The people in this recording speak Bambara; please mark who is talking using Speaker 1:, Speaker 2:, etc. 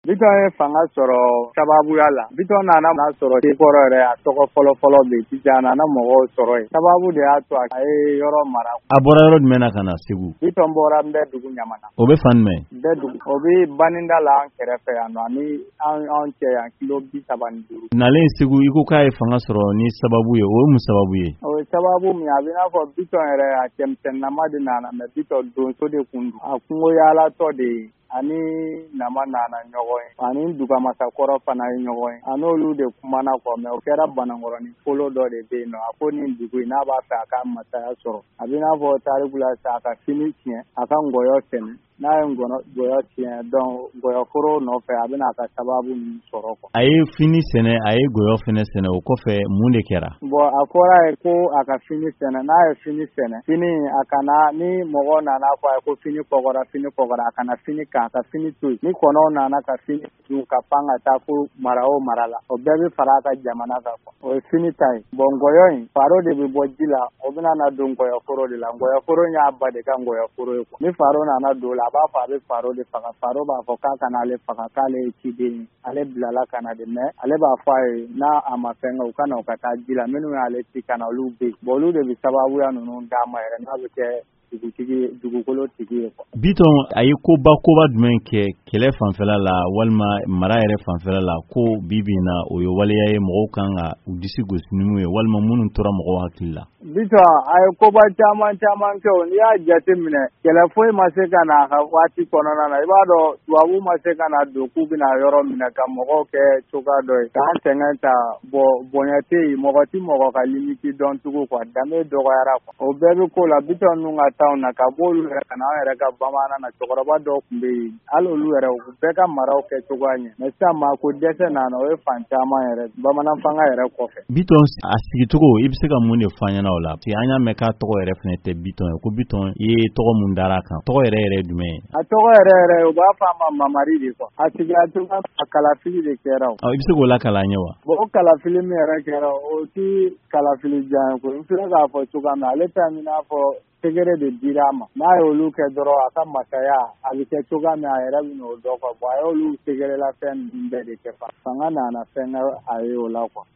Speaker 1: Bitɔn ye fanga sɔrɔ sababuya la. Bitɔn nana sɔrɔ Sekɔrɔ yɛrɛ a tɔgɔ fɔlɔ bɛ Sisan a nana mɔgɔw sɔrɔ yen. Sababu de y'a to a ye yɔrɔ mara.
Speaker 2: A bɔra yɔrɔ jumɛn na ka na Segu?
Speaker 1: Bitɔn bɔra n bɛ dugu Ɲamana.
Speaker 2: O bɛ fan jumɛn?
Speaker 1: Bɛɛ dugu. O bɛ Baninda la an kɛrɛfɛ yan nɔ ani anw cɛ yan kilo 35.
Speaker 2: Nalen Segu i ko k'a ye fanga sɔrɔ ni sababu ye, o ye mun sababu ye?
Speaker 1: O ye sababu min a bɛ n'a fɔ Bitɔn yɛrɛ a cɛmisɛnnama de nana mais Bitɔn donso de kun don. A kungo yaalatɔ de ye. Ani Nama nana ɲɔgɔn ye ani Dugamasakɔrɔ fana ye ɲɔgɔn ye a n'olu de kumana kɔ mais o kɛra Banankɔrɔni polo dɔ de bɛ yen nɔ a ko nin dugu in n'a b'a fɛ a ka masaya sɔrɔ a bɛ n'a fɔ tariku la sisan a ka fini tiɲɛ a ka ngɔyɔ sɛnɛ n'a ye ngɔyɔ tiɲɛ donc ngɔyɔforo nɔfɛ a bɛna a ka sababu min sɔrɔ quoi.
Speaker 2: A ye fini sɛnɛ a ye ngɔyɔ fɛnɛ sɛnɛ o kɔfɛ mun de kɛra?
Speaker 1: Bon a fɔra ye ko a ka fini sɛnɛ n'a ye fini sɛnɛ fini a kana ni mɔgɔ nana fɔ a ye ko fini kɔgɔra a kana fini kan a ka fini to yen ni kɔnɔw nana ka fini dun ka pan ka taa fo mara o mara la o bɛɛ bɛ fara a ka jamana kan o ye fini ta ye bon ngɔyɔ in faro de bɛ bɔ ji la o bɛna na don ngɔyɔforo de la ngɔyɔforo in y'a ba de ka ngɔyɔforo ye ni faro nana don la a b'a fɔ a bɛ faro de faga faro b'a fɔ k'a kana ale faga k'ale ye ciden ye ale bilala ka na de mais ale b'a fɔ a ye n'a a ma fɛn kɛ u ka na u ka taa ji la minnu y'ale ci ka na olu bɛ yen bon olu de bɛ sababuya ninnu d'a ma yɛrɛ n'a bɛ kɛ dugukolo tigi ye quoi.
Speaker 2: Bitɔn a ye koba jumɛn kɛ kɛlɛ fanfɛla la walima mara yɛrɛ fanfɛla la ko bibi na o ye waleya ye mɔgɔw kan ka u disi gosi n'u ye walima minnu tora mɔgɔw hakili la?
Speaker 1: Bitɔn a ye koba caman kɛ o n'i y'a jate minɛ kɛlɛ foyi ma se ka na a ka waati kɔnɔna na i b'a dɔn tubabu ma se ka na don k'u bɛna yɔrɔ minɛ ka mɔgɔw kɛ cogoya dɔ ye k'an sɛgɛn ta bonya tɛ yen mɔgɔ ti mɔgɔ ka limite dɔn tugun quoi danbe dɔgɔyara quoi o bɛɛ bɛ ko la Bitɔn ninnu ka taw na ka b'olu yɛrɛ ka na an yɛrɛ ka bamanan na cɛkɔrɔba dɔw tun bɛ yen hali olu yɛrɛ u bɛɛ ka maraw kɛ cogoya ɲɛ mais sisan maako dɛsɛ nana o ye fan caman yɛrɛ bamanan fanga yɛrɛ kɔfɛ.
Speaker 2: Bitɔn a sigicogo i bɛ se ka mun de fɔ an ɲɛna o la? Parce que an y'a mɛn k'a tɔgɔ yɛrɛ fɛnɛ tɛ Bitɔn ye ko Bitɔn i ye tɔgɔ mun dara a kan tɔgɔ yɛrɛ jumɛn ye?
Speaker 1: A tɔgɔ yɛrɛ u b'a fɔ a ma Mamari de quoi a sigira cogo a kalafili de kɛra o.
Speaker 2: I bɛ se k'o lakala an ye wa?
Speaker 1: Bon o kalafili min yɛrɛ kɛra o ti kalafili jan ye koyi n filɛ k'a fɔ cogoya min ale ta min n'a fɔ segere de dira a ma n'a ye olu kɛ dɔrɔn a ka masaya a bɛ kɛ cogoya min a yɛrɛ bɛ n'o dɔn quoi bon a y'olu segerela fɛn ninnu bɛɛ de kɛ fanga nana fɛn kɛ a ye o la quoi.